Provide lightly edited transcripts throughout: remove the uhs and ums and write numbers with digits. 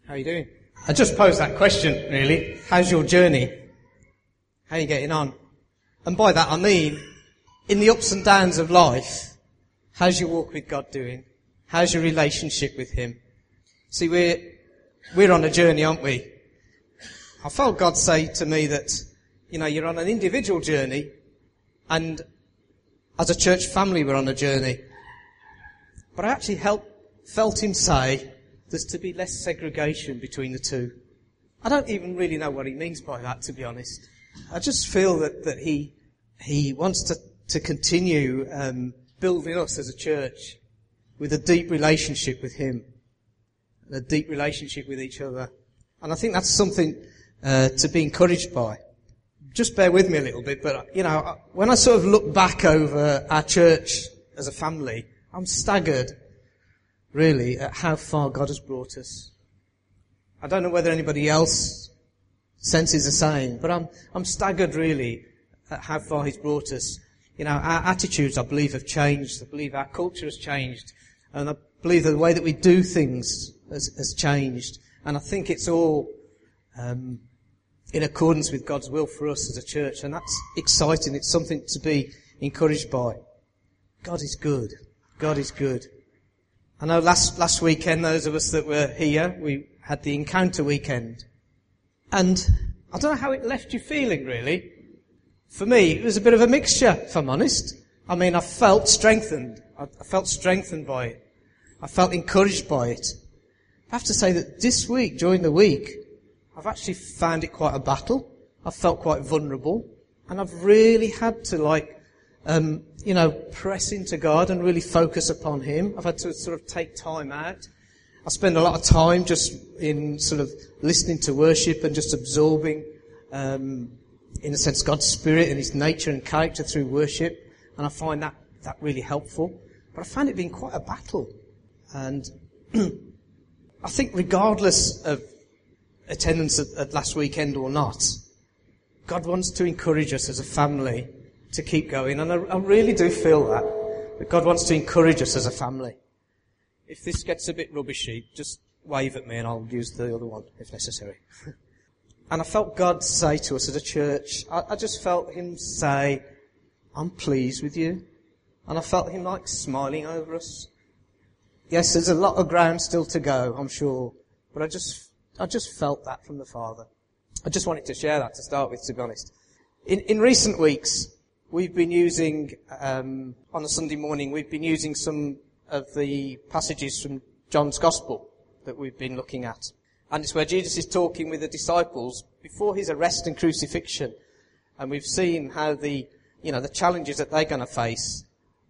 How are you doing? I just posed that question, really. How's your journey? How are you getting on? And by that I mean, in the ups and downs of life, how's your walk with God doing? How's your relationship with Him? See, we're on a journey, aren't we? I felt God say to me that, you're on an individual journey, and as a church family we're on a journey. But I actually felt Him say there's to be less segregation between the two. I don't even really know what He means by that, to be honest. I just feel that He wants to continue building us as a church with a deep relationship with Him, and a deep relationship with each other. And I think that's something to be encouraged by. Just bear with me a little bit, but, when I sort of look back over our church as a family, I'm staggered, really, at how far God has brought us. I don't know whether anybody else senses the same, but I'm staggered, really, at how far He's brought us. Our attitudes, I believe, have changed. I believe our culture has changed. And I believe that the way that we do things has changed. And I think it's all in accordance with God's will for us as a church. And that's exciting. It's something to be encouraged by. God is good. God is good. I know last weekend, those of us that were here, we had the Encounter weekend. And I don't know how it left you feeling, really. For me, it was a bit of a mixture, if I'm honest. I mean, I felt strengthened. I felt strengthened by it. I felt encouraged by it. I have to say that this week, during the week, I've actually found it quite a battle. I've felt quite vulnerable. And I've really had to press into God and really focus upon Him. I've had to sort of take time out. I spend a lot of time just in sort of listening to worship and just absorbing, in a sense, God's Spirit and His nature and character through worship. And I find that really helpful. But I found it being quite a battle. And I think regardless of attendance at last weekend or not, God wants to encourage us as a family to keep going. And I really do feel that God wants to encourage us as a family. If this gets a bit rubbishy, just wave at me and I'll use the other one if necessary. And I felt God say to us as a church, I just felt Him say, I'm pleased with you. And I felt Him smiling over us. Yes, there's a lot of ground still to go, I'm sure. But I just felt that from the Father. I just wanted to share that to start with, to be honest. In recent weeks, we've been using, on a Sunday morning, we've been using some of the passages from John's Gospel that we've been looking at. And it's where Jesus is talking with the disciples before His arrest and crucifixion. And we've seen how the challenges that they're going to face.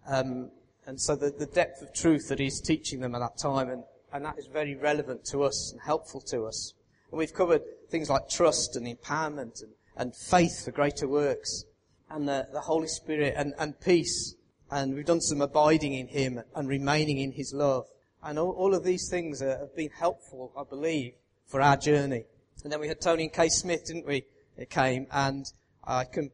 And so the depth of truth that He's teaching them at that time. And that is very relevant to us and helpful to us. And we've covered things like trust and empowerment and faith for greater works. And the Holy Spirit and peace. And we've done some abiding in Him and remaining in His love. And all of these things have been helpful, I believe, for our journey. And then we had Tony and Kay Smith, didn't we? It came, and I can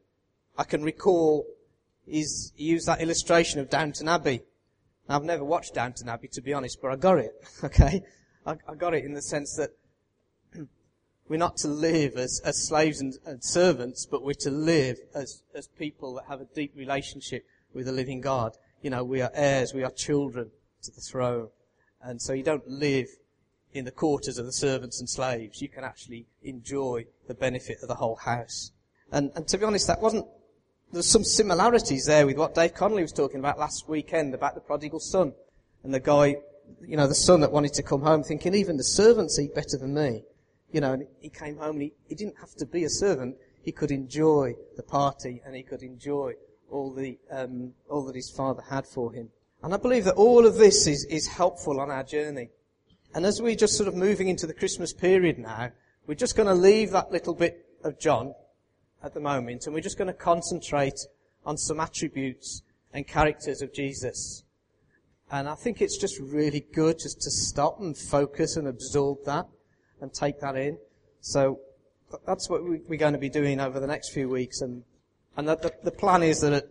recall he used that illustration of Downton Abbey. Now, I've never watched Downton Abbey, to be honest, but I got it. Okay, I got it in the sense that we're not to live as slaves and servants, but we're to live as people that have a deep relationship with the living God. We are heirs, we are children to the throne. And so you don't live in the quarters of the servants and slaves. You can actually enjoy the benefit of the whole house. And to be honest, there's some similarities there with what Dave Connolly was talking about last weekend about the prodigal son. And the guy, the son that wanted to come home thinking, even the servants eat better than me. And he came home and he didn't have to be a servant. He could enjoy the party and he could enjoy all that his father had for him. And I believe that all of this is helpful on our journey. And as we're just sort of moving into the Christmas period now, we're just going to leave that little bit of John at the moment, and we're just going to concentrate on some attributes and characters of Jesus. And I think it's just really good just to stop and focus and absorb that and take that in. So that's what we're going to be doing over the next few weeks. And the plan is that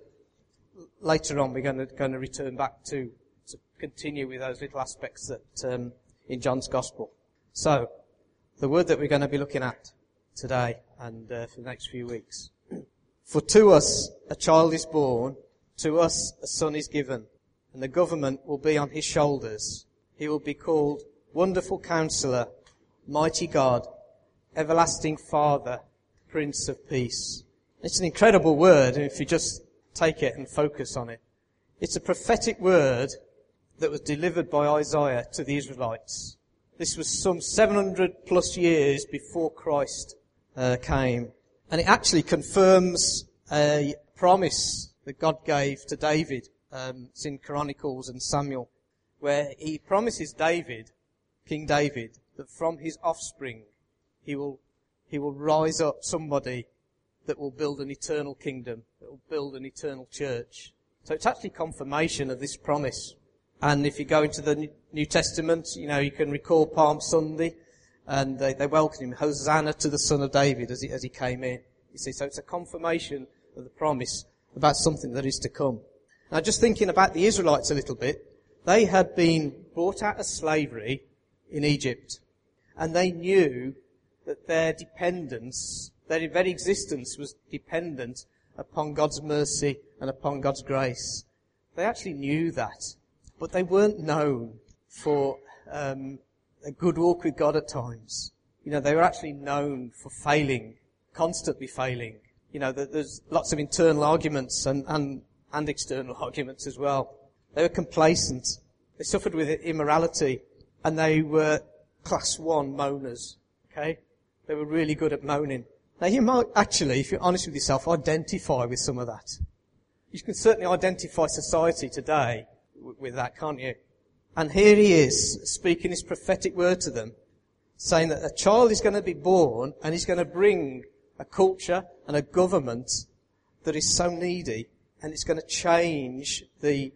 later on we're going to return back to continue with those little aspects that in John's Gospel. So the word that we're going to be looking at today and for the next few weeks. For to us a child is born, to us a son is given, and the government will be on his shoulders. He will be called Wonderful Counselor, Mighty God, Everlasting Father, Prince of Peace. It's an incredible word, and if you just take it and focus on it. It's a prophetic word that was delivered by Isaiah to the Israelites. This was some 700 plus years before Christ came. And it actually confirms a promise that God gave to David. It's in Chronicles and Samuel, where he promises David, King David, that from his offspring he will rise up somebody that will build an eternal kingdom, that will build an eternal church. So it's actually confirmation of this promise. And if you go into the New Testament, you can recall Palm Sunday, and they welcome him, Hosanna to the Son of David, as he came in. You see, so it's a confirmation of the promise about something that is to come. Now, just thinking about the Israelites a little bit, they had been brought out of slavery in Egypt, and they knew that their dependence, their very existence was dependent upon God's mercy and upon God's grace. They actually knew that, but they weren't known for a good walk with God at times. They were actually known for failing, constantly failing. There's lots of internal arguments and external arguments as well. They were complacent. They suffered with immorality, and they were class 1 moaners. Okay? They were really good at moaning. Now you might actually, if you're honest with yourself, identify with some of that. You can certainly identify society today with that, can't you? And here he is, speaking his prophetic word to them, saying that a child is going to be born, and he's going to bring a culture and a government that is so needy, and it's going to change the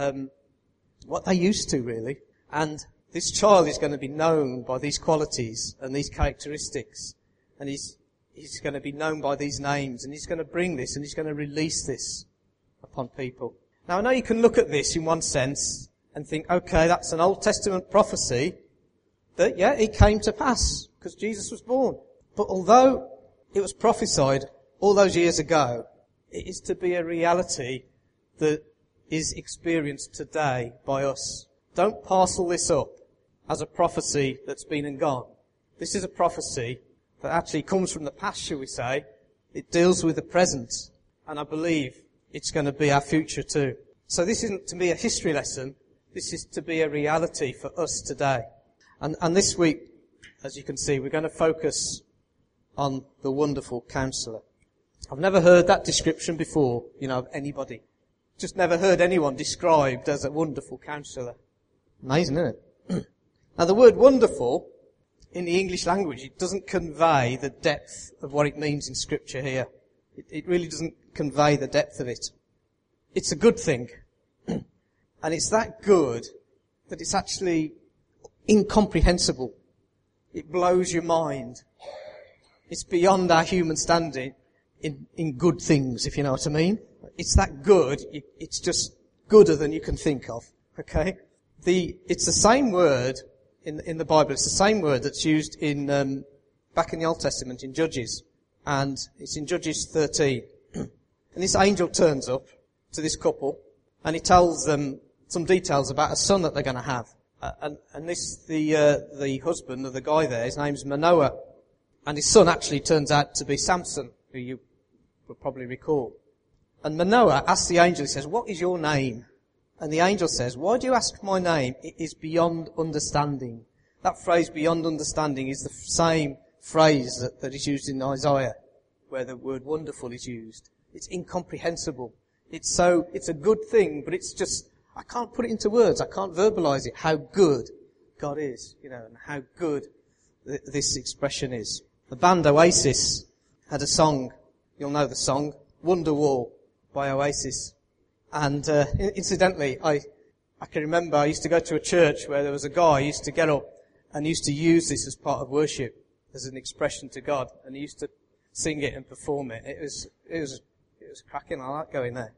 what they used to, really. And this child is going to be known by these qualities and these characteristics, and he's going to be known by these names, and he's going to bring this, and he's going to release this upon people. Now, I know you can look at this in one sense and think, okay, that's an Old Testament prophecy that, yeah, it came to pass because Jesus was born. But although it was prophesied all those years ago, it is to be a reality that is experienced today by us. Don't parcel this up as a prophecy that's been and gone. This is a prophecy that actually comes from the past, shall we say. It deals with the present, and I believe it's going to be our future too. So this isn't to be a history lesson. This is to be a reality for us today. And this week, as you can see, we're going to focus on the Wonderful Counselor. I've never heard that description before, of anybody. Just never heard anyone described as a wonderful counselor. Amazing, isn't it? Now, the word wonderful, in the English language, it doesn't convey the depth of what it means in Scripture here. It really doesn't convey the depth of it. It's a good thing. And it's that good that it's actually incomprehensible. It blows your mind. It's beyond our human standing in good things, if you know what I mean. It's that good, it's just gooder than you can think of. Okay? It's the same word in the Bible, it's the same word that's used in back in the Old Testament in Judges. And it's in Judges 13. And this angel turns up to this couple, and he tells them some details about a son that they're going to have. And the husband of the guy there, his name's Manoah. And his son actually turns out to be Samson, who you will probably recall. And Manoah asks the angel, he says, "What is your name?" And the angel says, "Why do you ask my name? It is beyond understanding." That phrase, beyond understanding, is the same phrase that is used in Isaiah, where the word wonderful is used. It's incomprehensible. It's a good thing, but it's just, I can't put it into words. I can't verbalize it, how good God is, and how good this expression is. The band Oasis had a song, you'll know the song, Wonderwall by Oasis. And incidentally, I can remember I used to go to a church where there was a guy who used to get up and used to use this as part of worship, as an expression to God, and he used to sing it and perform it. It was cracking. I like going there.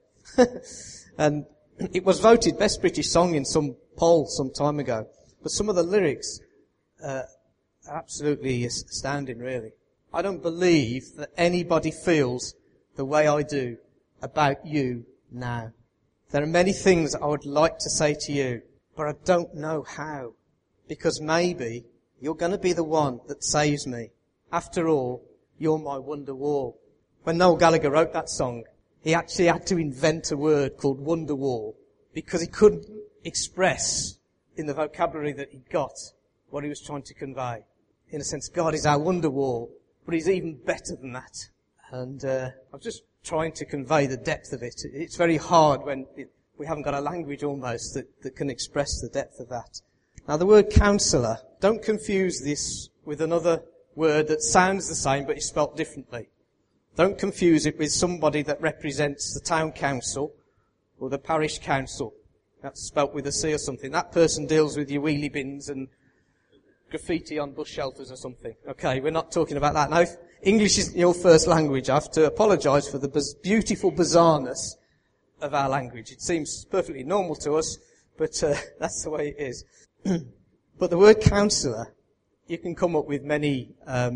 And it was voted best British song in some poll some time ago. But some of the lyrics absolutely astounding, really. I don't believe that anybody feels the way I do about you now. There are many things I would like to say to you, but I don't know how. Because maybe you're going to be the one that saves me. After all, you're my wonder wall. When Noel Gallagher wrote that song, he actually had to invent a word called wonder wall because he couldn't express in the vocabulary that he got what he was trying to convey. In a sense, God is our wonder wall, but he's even better than that. And I'm just trying to convey the depth of it. It's very hard when we haven't got a language almost that can express the depth of that. Now the word counsellor, don't confuse this with another word that sounds the same but is spelt differently. Don't confuse it with somebody that represents the town council or the parish council. That's spelt with a C or something. That person deals with your wheelie bins and graffiti on bus shelters or something. Okay, we're not talking about that. Now, if English isn't your first language, I have to apologise for the beautiful bizarreness of our language. It seems perfectly normal to us, but that's the way it is. But the word counsellor, you can come up with many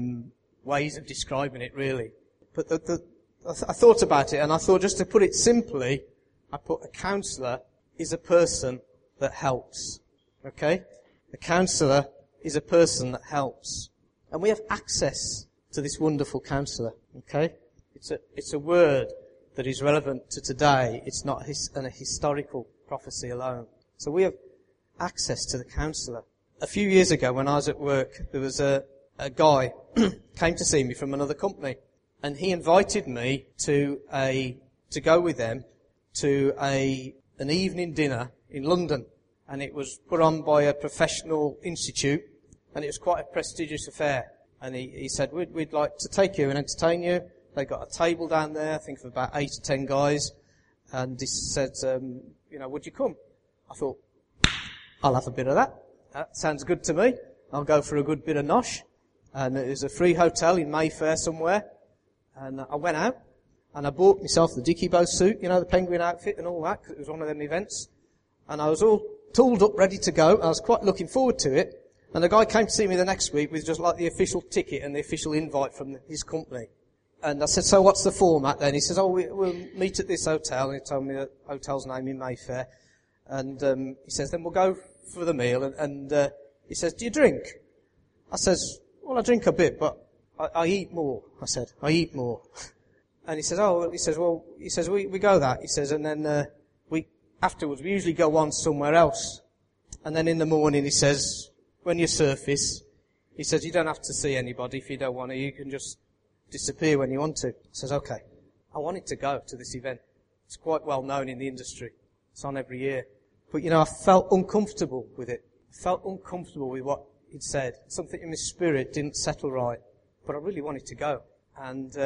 ways of describing it, really. But I thought about it, and I thought, just to put it simply, I put a counsellor is a person that helps. Okay? A counsellor is a person that helps. And we have access to this wonderful counsellor. Okay? It's a word that is relevant to today. It's not a historical prophecy alone. So we have access to the counsellor. A few years ago when I was at work, there was a guy came to see me from another company, and he invited me to go with them to an evening dinner in London, and it was put on by a professional institute, and it was quite a prestigious affair. And he said, we'd like to take you and entertain you. They got a table down there, I think of about 8 or 10 guys, and he said, would you come? I thought, I'll have a bit of that. That sounds good to me. I'll go for a good bit of nosh. And it was a free hotel in Mayfair somewhere. And I went out, and I bought myself the Dickie Bow suit, the penguin outfit and all that, because it was one of them events. And I was all tooled up, ready to go. I was quite looking forward to it. And the guy came to see me the next week with just like the official ticket and the official invite from his company. And I said, so what's the format then? He says, we'll meet at this hotel. And he told me the hotel's name in Mayfair. And he says, then we'll go for the meal. And he says, do you drink? I says, well, I drink a bit, but I eat more. I said, I eat more. And he says, we go that. He says, and then afterwards, we usually go on somewhere else. And then in the morning, he says, when you surface, he says, you don't have to see anybody if you don't want to. You can just disappear when you want to. I says, okay. I wanted to go to this event. It's quite well known in the industry. It's on every year. But, I felt uncomfortable with it. I felt uncomfortable with what he'd said. Something in my spirit didn't settle right. But I really wanted to go. And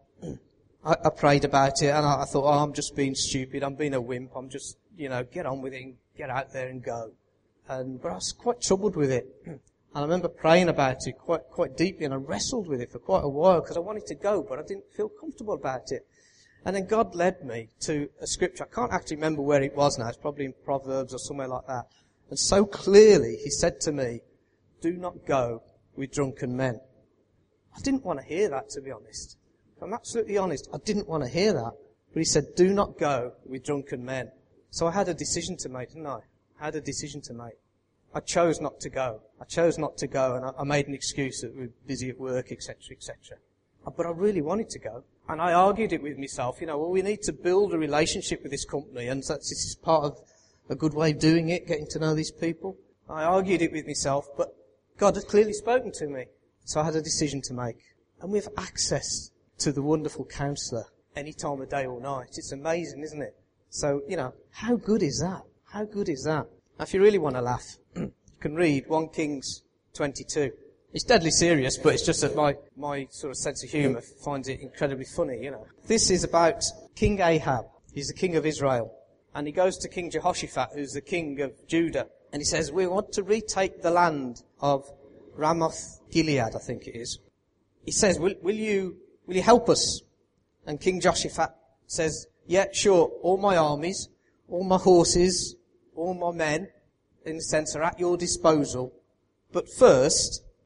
I prayed about it, and I thought, I'm just being stupid. I'm being a wimp. I'm just, get on with it and get out there and go. But I was quite troubled with it. And I remember praying about it quite deeply, and I wrestled with it for quite a while because I wanted to go, but I didn't feel comfortable about it. And then God led me to a scripture. I can't actually remember where it was now. It's probably in Proverbs or somewhere like that. And so clearly he said to me, do not go with drunken men. I didn't want to hear that, to be honest. If I'm absolutely honest, I didn't want to hear that. But he said, do not go with drunken men. So I had a decision to make, didn't I? I had a decision to make. I chose not to go. And I made an excuse that we were busy at work, etc., etc. But I really wanted to go. And I argued it with myself, we need to build a relationship with this company, and this is part of a good way of doing it, getting to know these people. I argued it with myself, but God had clearly spoken to me. So I had a decision to make. And we have access to the wonderful counsellor any time of day or night. It's amazing, isn't it? So, how good is that? How good is that? Now, if you really want to laugh, you can read 1 Kings 22. It's deadly serious, but it's just that my sort of sense of humour finds it incredibly funny, This is about King Ahab. He's the king of Israel. And he goes to King Jehoshaphat, who's the king of Judah. And he says, we want to retake the land of Ramoth Gilead, I think it is. He says, will you help us? And King Jehoshaphat says, yeah, sure, all my armies, all my horses, all my men, in a sense, are at your disposal. But first,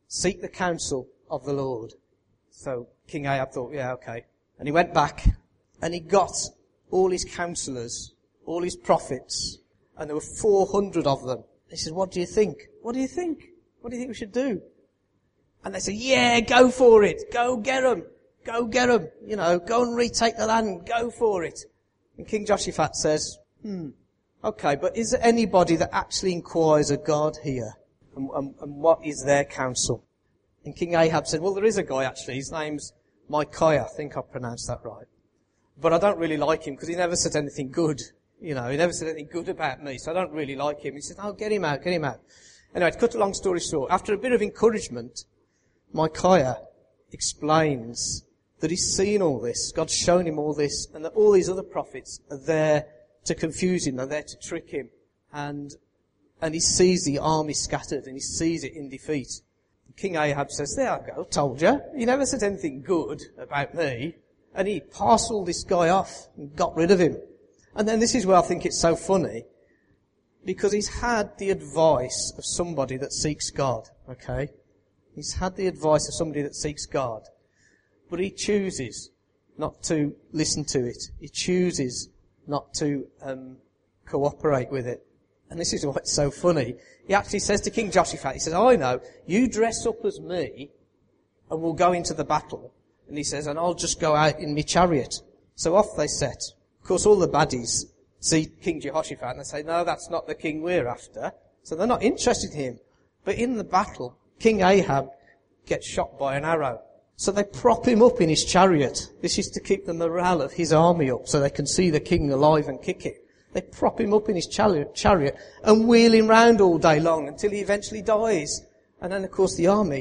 seek the counsel of the Lord. So King Ahab thought, yeah, okay. And he went back and he got all his counselors, all his prophets, and there were 400 of them. He said, what do you think? What do you think? What do you think we should do? And they said, yeah, go for it. Go get them. Go get them. You know, go and retake the land. Go for it. And King Jehoshaphat says, okay, but is there anybody that actually inquires of God here? And what is their counsel? And King Ahab said, well, there is a guy actually. His name's Micaiah. I think I pronounced that right. But I don't really like him because he never said anything good. You know, he never said anything good about me, so I don't really like him. He said, oh, get him out, get him out. Anyway, to cut a long story short, after a bit of encouragement, Micaiah explains that he's seen all this, God's shown him all this, and that all these other prophets are there to confuse him, they're there to trick him. And he sees the army scattered, and he sees it in defeat. King Ahab says, there I go, told you. He never said anything good about me. And he parceled this guy off and got rid of him. And then this is where I think it's so funny, because he's had the advice of somebody that seeks God, okay? He's had the advice of somebody that seeks God. But he chooses not to listen to it. He chooses not to cooperate with it. And this is what's so funny. He actually says to King Jehoshaphat, he says, I know, you dress up as me and we'll go into the battle. And he says, and I'll just go out in my chariot. So off they set. Of course, all the baddies see King Jehoshaphat and they say, no, that's not the king we're after. So they're not interested in him. But in the battle, King Ahab gets shot by an arrow. So they prop him up in his chariot. This is to keep the morale of his army up so they can see the king alive and kick it. They prop him up in his chariot and wheel him round all day long until he eventually dies. And then, of course, the army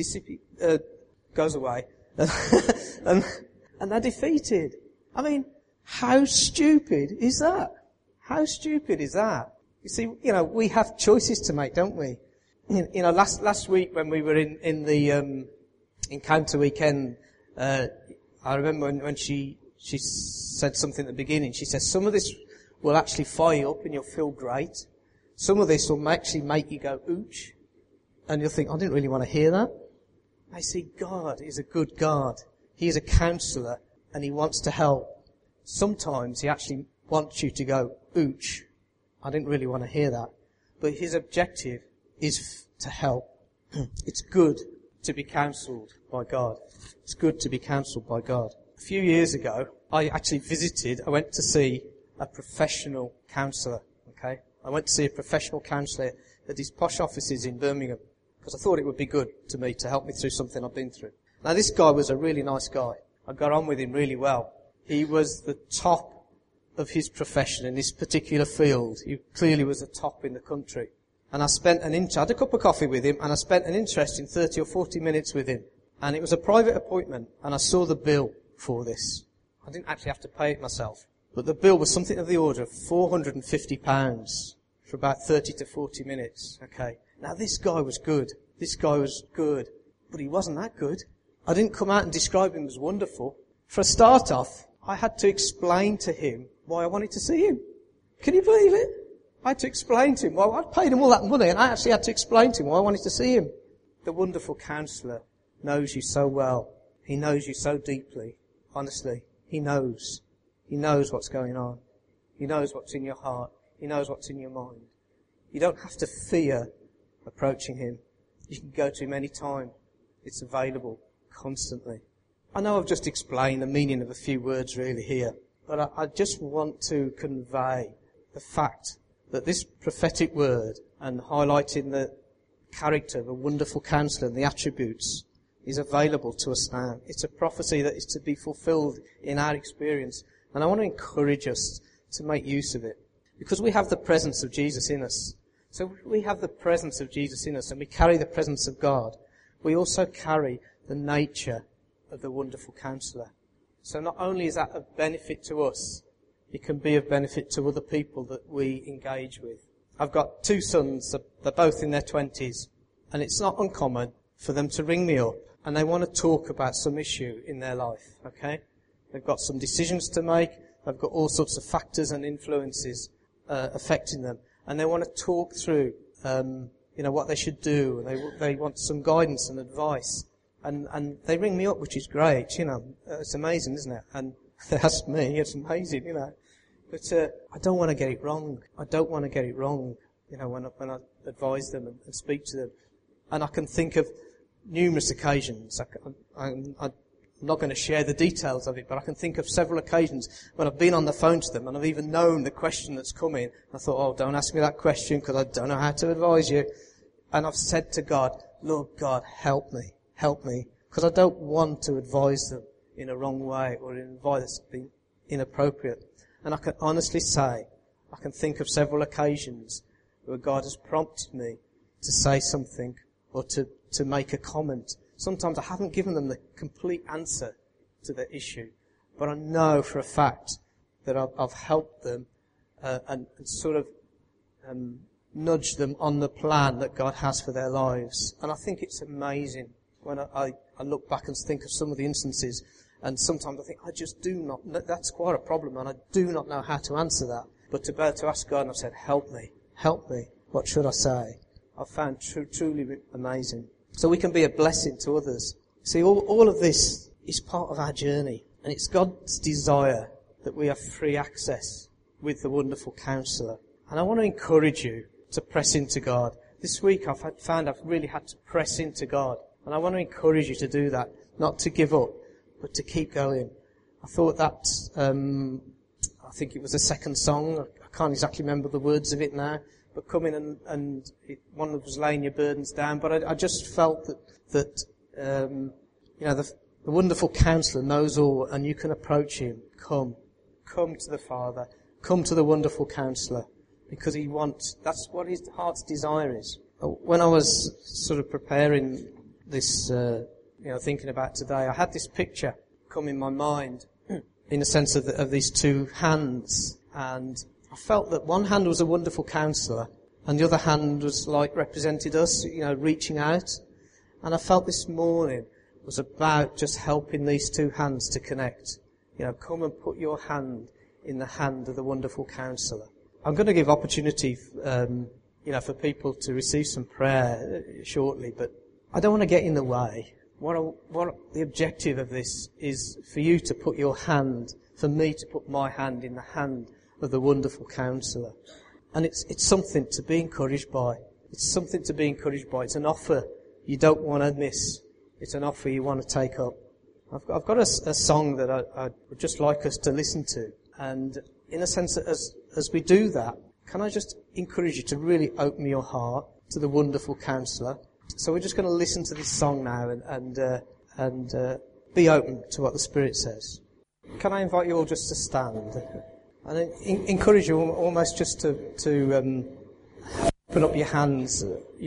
goes away. and they're defeated. I mean, how stupid is that? How stupid is that? You see, you know, we have choices to make, don't we? You know, last week when we were in the Encounter weekend, I remember when she said something at the beginning. She said, some of this will actually fire you up and you'll feel great. Some of this will actually make you go, ooch. And you'll think, I didn't really want to hear that. I see God is a good God. He is a counsellor and he wants to help. Sometimes he actually wants you to go, ooch. I didn't really want to hear that. But his objective is to help. It's good to be counselled by God. It's good to be counselled by God. A few years ago, I went to see a professional counsellor, okay? I went to see a professional counsellor at his posh offices in Birmingham because I thought it would be good to me to help me through something I've been through. Now this guy was a really nice guy. I got on with him really well. He was the top of his profession in this particular field. He clearly was the top in the country. And I had a cup of coffee with him and I spent an interesting 30 or 40 minutes with him. And it was a private appointment and I saw the bill for this. I didn't actually have to pay it myself. But the bill was something of the order of £450 for about 30 to 40 minutes. Okay. Now this guy was good. But he wasn't that good. I didn't come out and describe him as wonderful. For a start off, I had to explain to him why I wanted to see him. Can you believe it? I had to explain to him why I paid him all that money and I actually had to explain to him why I wanted to see him. The wonderful counsellor knows you so well. He knows you so deeply. Honestly, he knows. He knows what's going on. He knows what's in your heart. He knows what's in your mind. You don't have to fear approaching him. You can go to him any time. It's available constantly. I know I've just explained the meaning of a few words really here, but I just want to convey the fact that this prophetic word and highlighting the character of a wonderful counsellor and the attributes is available to us now. It's a prophecy that is to be fulfilled in our experience. And I want to encourage us to make use of it. Because we have the presence of Jesus in us. So we have the presence of Jesus in us and we carry the presence of God. We also carry the nature of the wonderful counsellor. So not only is that of benefit to us, it can be of benefit to other people that we engage with. I've got two sons, they're both in their 20s, and it's not uncommon for them to ring me up and they want to talk about some issue in their life, okay? They've got some decisions to make, they've got all sorts of factors and influences affecting them, and they want to talk through what they should do. They want some guidance and advice. And they ring me up, which is great, It's amazing, isn't it? And they ask me, it's amazing, But I don't want to get it wrong. I don't want to get it wrong, when I advise them and speak to them. And I can think of numerous occasions. I'm not going to share the details of it, but I can think of several occasions when I've been on the phone to them and I've even known the question that's coming. I thought, oh, don't ask me that question because I don't know how to advise you. And I've said to God, Lord God, help me, because I don't want to advise them in a wrong way or in a way that's been inappropriate. And I can honestly say, I can think of several occasions where God has prompted me to say something or to make a comment. Sometimes I haven't given them the complete answer to the issue, but I know for a fact that I've helped them and sort of nudged them on the plan that God has for their lives. And I think it's amazing when I look back and think of some of the instances, and sometimes I think, I just do not, that's quite a problem, and I do not know how to answer that. But to be able to ask God, and I've said, help me, what should I say? I've found truly amazing. So we can be a blessing to others. See, all of this is part of our journey, and it's God's desire that we have free access with the wonderful Counsellor. And I want to encourage you to press into God. This week I've found I've really had to press into God, and I want to encourage you to do that, not to give up, but to keep going. I thought that, I think it was the second song, I can't exactly remember the words of it now, but come in and one was laying your burdens down, but I just felt that the wonderful Counsellor knows all, and you can approach him. Come to the Father, come to the wonderful Counsellor, because that's what his heart's desire is. When I was sort of preparing this, thinking about today, I had this picture come in my mind, in the sense of these two hands, and I felt that one hand was a wonderful Counsellor, and the other hand was represented us, reaching out. And I felt this morning was about just helping these two hands to connect. Come and put your hand in the hand of the wonderful Counsellor. I'm going to give opportunity, for people to receive some prayer shortly, but I don't want to get in the way. What the objective of this is for you to put your hand, for me to put my hand in the hand of the wonderful Counsellor. And it's something to be encouraged by. It's something to be encouraged by. It's an offer you don't want to miss. It's an offer you want to take up. I've got a song that I would just like us to listen to. And in a sense, as we do that, can I just encourage you to really open your heart to the wonderful Counsellor? So we're just going to listen to this song now and be open to what the Spirit says. Can I invite you all just to stand? And encourage you almost just to open up your hands,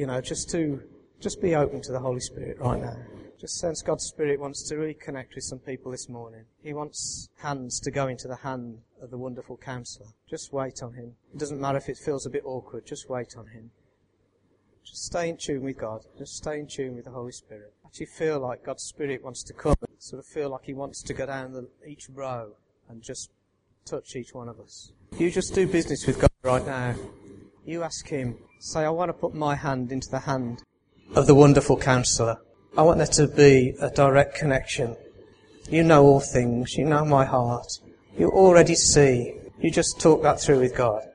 just be open to the Holy Spirit right now. Just sense God's Spirit wants to really connect with some people this morning. He wants hands to go into the hand of the wonderful Counsellor. Just wait on him. It doesn't matter if it feels a bit awkward, just wait on him. Just stay in tune with God. Just stay in tune with the Holy Spirit. Actually feel like God's Spirit wants to come. Sort of feel like he wants to go down each row and just touch each one of us. You just do business with God right now. You ask him, say, I want to put my hand into the hand of the wonderful Counsellor. I want there to be a direct connection. You know all things. You know my heart. You already see. You just talk that through with God.